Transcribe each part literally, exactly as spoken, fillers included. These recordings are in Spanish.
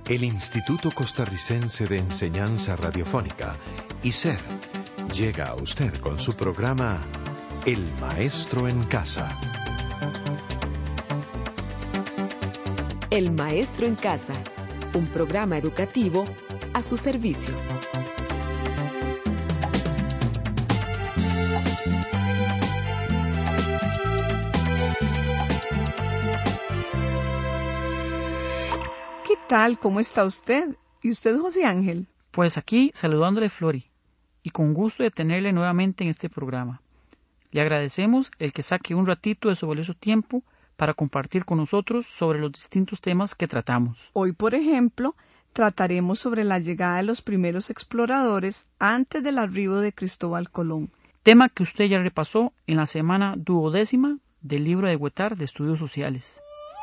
El Instituto Costarricense de Enseñanza Radiofónica, I C E R, llega a usted con su programa El Maestro en Casa. El Maestro en Casa, un programa educativo a su servicio. ¿Qué tal? ¿Cómo está usted? ¿Y usted, José Ángel? Pues aquí saludándole, Flori, y con gusto de tenerle nuevamente en este programa. Le agradecemos el que saque un ratito de su valioso tiempo para compartir con nosotros sobre los distintos temas que tratamos. Hoy, por ejemplo, trataremos sobre la llegada de los primeros exploradores antes del arribo de Cristóbal Colón. Tema que usted ya repasó en la semana duodécima del libro de Huetar de Estudios Sociales.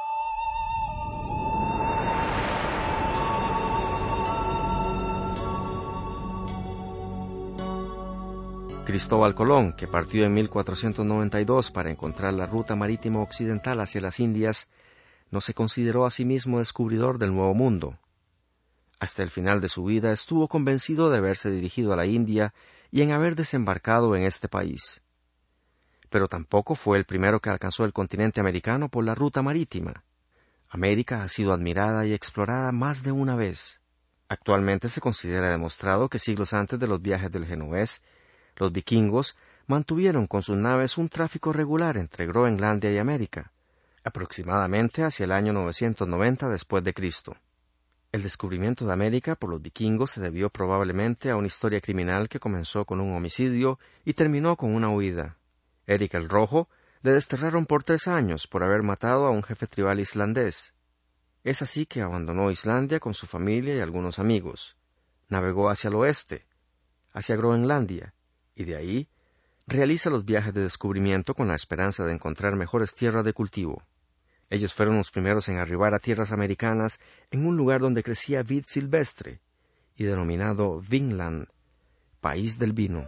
Cristóbal Colón, que partió en mil cuatrocientos noventa y dos para encontrar la ruta marítima occidental hacia las Indias, no se consideró a sí mismo descubridor del Nuevo Mundo. Hasta el final de su vida estuvo convencido de haberse dirigido a la India y en haber desembarcado en este país. Pero tampoco fue el primero que alcanzó el continente americano por la ruta marítima. América ha sido admirada y explorada más de una vez. Actualmente se considera demostrado que siglos antes de los viajes del genovés, los vikingos mantuvieron con sus naves un tráfico regular entre Groenlandia y América, aproximadamente hacia el año novecientos noventa después de Cristo. El descubrimiento de América por los vikingos se debió probablemente a una historia criminal que comenzó con un homicidio y terminó con una huida. Eric el Rojo le desterraron por tres años por haber matado a un jefe tribal islandés. Es así que abandonó Islandia con su familia y algunos amigos. Navegó hacia el oeste, hacia Groenlandia, y de ahí realiza los viajes de descubrimiento con la esperanza de encontrar mejores tierras de cultivo. Ellos fueron los primeros en arribar a tierras americanas en un lugar donde crecía vid silvestre y denominado Vinland, país del vino.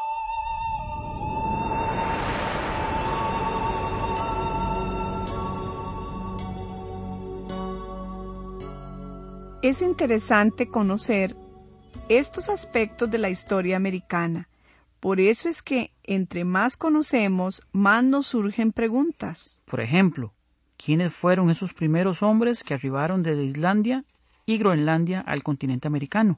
Es interesante conocer estos aspectos de la historia americana. Por eso es que, entre más conocemos, más nos surgen preguntas. Por ejemplo, ¿quiénes fueron esos primeros hombres que arribaron desde Islandia y Groenlandia al continente americano?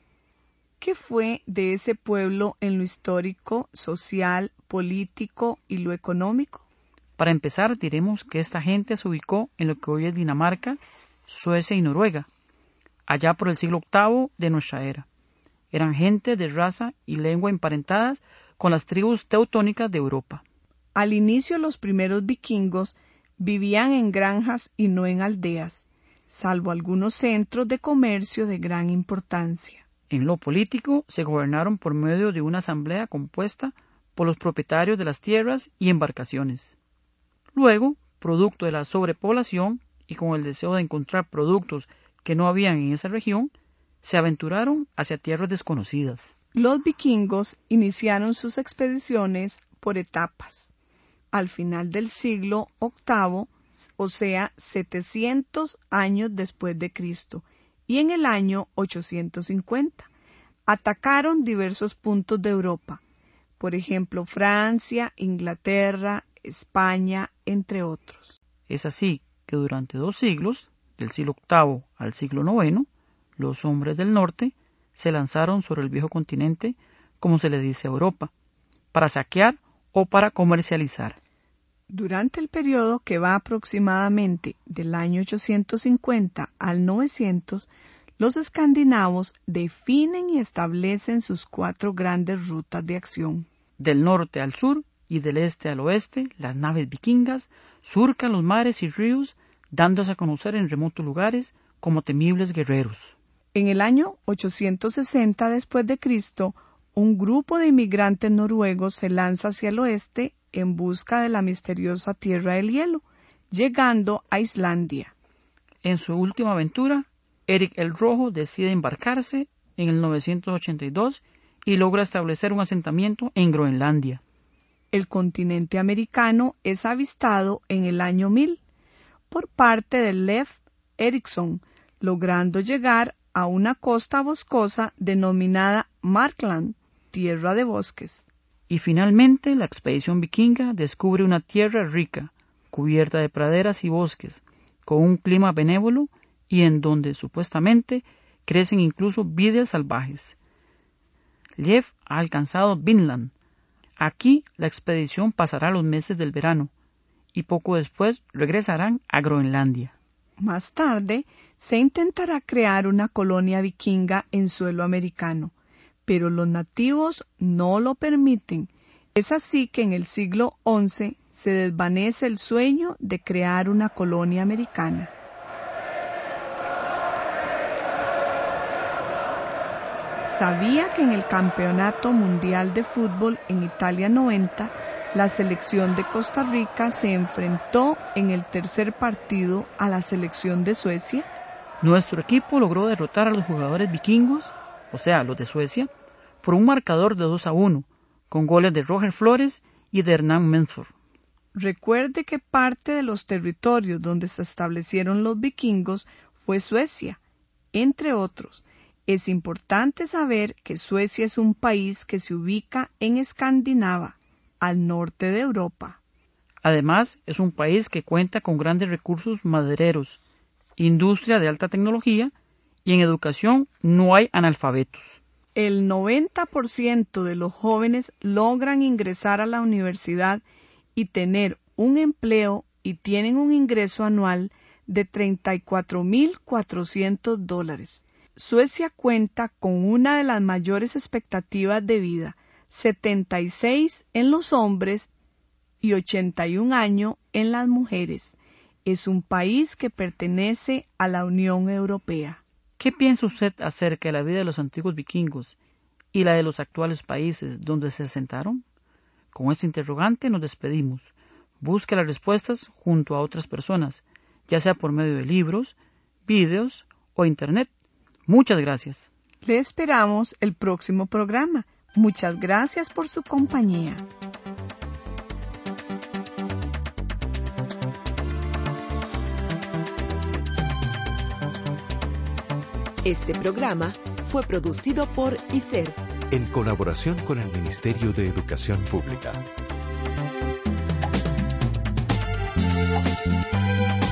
¿Qué fue de ese pueblo en lo histórico, social, político y lo económico? Para empezar, diremos que esta gente se ubicó en lo que hoy es Dinamarca, Suecia y Noruega, allá por el siglo octavo de nuestra era. Eran gente de raza y lengua emparentadas con las tribus teutónicas de Europa. Al inicio, los primeros vikingos vivían en granjas y no en aldeas, salvo algunos centros de comercio de gran importancia. En lo político, se gobernaron por medio de una asamblea compuesta por los propietarios de las tierras y embarcaciones. Luego, producto de la sobrepoblación y con el deseo de encontrar productos que no habían en esa región, se aventuraron hacia tierras desconocidas. Los vikingos iniciaron sus expediciones por etapas. Al final del siglo octavo, o sea, setecientos años después de Cristo, y en el año ochocientos cincuenta, atacaron diversos puntos de Europa, por ejemplo, Francia, Inglaterra, España, entre otros. Es así que durante dos siglos, del siglo octavo al siglo noveno, los hombres del norte se lanzaron sobre el viejo continente, como se le dice a Europa, para saquear o para comercializar. Durante el periodo que va aproximadamente del año ochocientos cincuenta al novecientos, los escandinavos definen y establecen sus cuatro grandes rutas de acción. Del norte al sur y del este al oeste, las naves vikingas surcan los mares y ríos, dándose a conocer en remotos lugares como temibles guerreros. En el año ochocientos sesenta después de Cristo, un grupo de inmigrantes noruegos se lanza hacia el oeste en busca de la misteriosa Tierra del Hielo, llegando a Islandia. En su última aventura, Eric el Rojo decide embarcarse en el novecientos ochenta y dos y logra establecer un asentamiento en Groenlandia. El continente americano es avistado en el año mil por parte de Leif Erikson, logrando llegar a una costa boscosa denominada Markland, tierra de bosques. Y finalmente la expedición vikinga descubre una tierra rica, cubierta de praderas y bosques, con un clima benévolo y en donde supuestamente crecen incluso vides salvajes. Leif ha alcanzado Vinland. Aquí la expedición pasará los meses del verano y poco después regresarán a Groenlandia. Más tarde se intentará crear una colonia vikinga en suelo americano, pero los nativos no lo permiten. Es así que en el siglo once se desvanece el sueño de crear una colonia americana. ¿Sabía que en el Campeonato Mundial de Fútbol en Italia noventa, la selección de Costa Rica se enfrentó en el tercer partido a la selección de Suecia? Nuestro equipo logró derrotar a los jugadores vikingos, o sea, los de Suecia, por un marcador de dos a uno, con goles de Roger Flores y de Hernán Mensford. Recuerde que parte de los territorios donde se establecieron los vikingos fue Suecia, entre otros. Es importante saber que Suecia es un país que se ubica en Escandinavia, al norte de Europa. Además, es un país que cuenta con grandes recursos madereros, industria de alta tecnología y en educación no hay analfabetos. El noventa por ciento de los jóvenes logran ingresar a la universidad y tener un empleo y tienen un ingreso anual de treinta y cuatro mil cuatrocientos dólares. Suecia cuenta con una de las mayores expectativas de vida, setenta y seis en los hombres y ochenta y un años en las mujeres. Es un país que pertenece a la Unión Europea. ¿Qué piensa usted acerca de la vida de los antiguos vikingos y la de los actuales países donde se asentaron? Con este interrogante nos despedimos. Busque las respuestas junto a otras personas, ya sea por medio de libros, vídeos o internet. Muchas gracias. Le esperamos el próximo programa. Muchas gracias por su compañía. Este programa fue producido por I C E R, en colaboración con el Ministerio de Educación Pública.